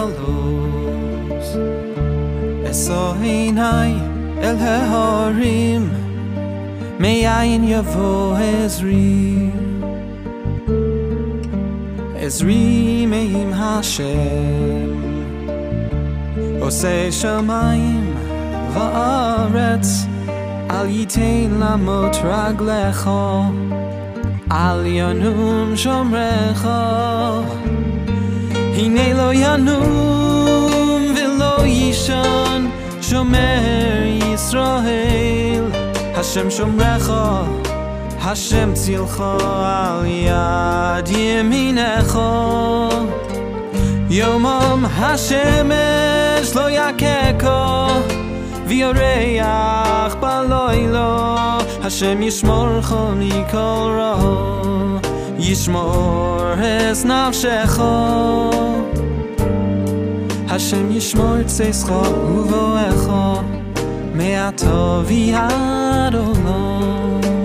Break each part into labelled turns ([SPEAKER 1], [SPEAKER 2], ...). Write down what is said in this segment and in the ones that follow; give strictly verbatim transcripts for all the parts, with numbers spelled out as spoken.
[SPEAKER 1] מעלות. אשא עיני אל ההרים, מאין יבוא עזרי. עזרי מעם השם, עושה שמיים וארץ. אל ייתן למות רגליך, אל ינום שומרך. הנה לא ינום ולא יישן שומר ישראל. השם שומרך, השם צילך על יד ימינך. יומם השמש לא יככה, ויורח בלילה. השם ישמורך מכל רע, ישמור את נפשך. השם ישמור צאתך ובואך, מעתה ועד עולם.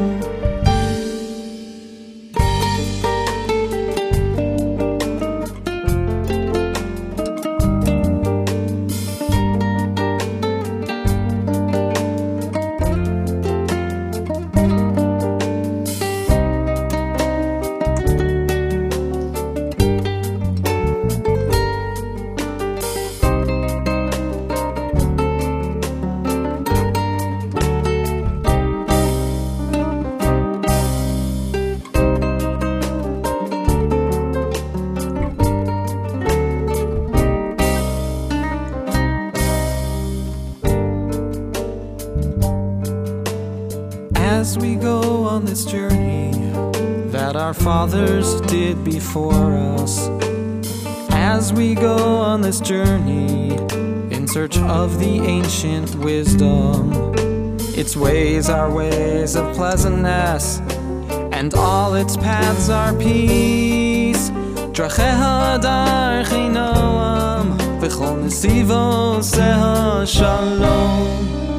[SPEAKER 1] As we go on this journey that our fathers did before us, as we go on this journey in search of the ancient wisdom, its ways are ways of pleasantness, and all its paths are peace. Dracheha darchei noam, v'chol nesivoseha shalom.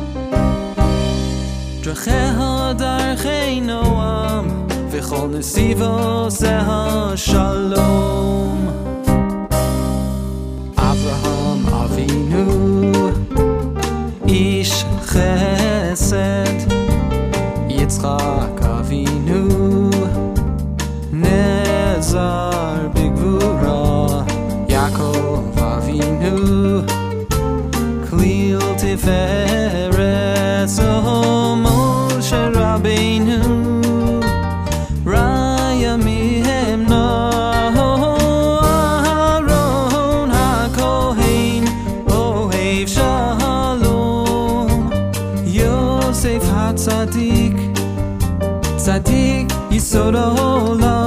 [SPEAKER 1] Dracheha darchei noam, v'chol nesivoseha shalom. Avraham Avinu, ish chesed. Yitzchak Avinu, nezar b'gvura. Yaakov Avinu, klil tiferet. Oh, Moshe Rabbeinu, Raya mihemna. Aaron HaKohen, Ohev Shalom. Yosef HaTzadik, Tzadik Yisod HaOlam.